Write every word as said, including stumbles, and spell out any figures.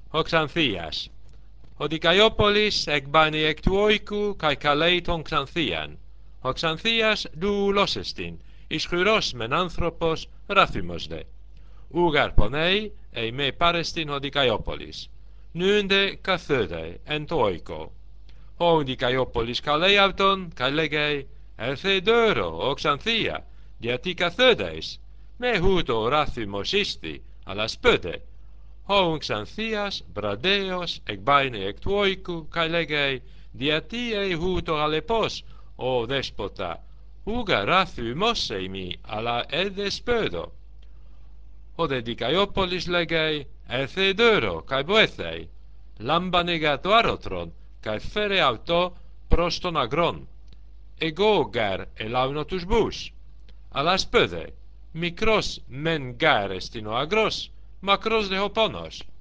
ο Ξανθίας. Ο Δικαιόπολης εκβάνει εκ του οίκου καί καλέει τον Ξανθίαν. Ο Ξανθίας δούλος εστιν, ισχυρός μεν άνθρωπος, ράθυμος δε. Ούγαρ πονέει, εϊ με πάρεστιν ο Δικαιόπολης. Νούντε καθέδε εν το οίκο. Ο Δικαιόπολης καλέει αυτον, καί λέγει, «Έλθε δώρο, ο Ξανθία, γιατί καθέδες, με χούτο ράθυμος ίστη, αλλά σπέδε». Ο Ξανθίας βραδέως εκβάινε εκ του οίκου, καί λέγει, «Γιατί εϊ χούτο αλεπός, ο δέσποτα, ούγα ράθυμος ειμι, αλλά έδε σπέδω». Ο δε Δικαιόπολης λέγει, «Έλθε δώρο, καί βοήθει, λάμπανε το άρωτρον, καί φέρε αυτό προς τον αγρόν. Εγώ γάρ ελάვნω τους μπούς, αλλά σπέδε, μικρός μεν γάρ εστιν ο αγρός, μακρός δε ο πόνος».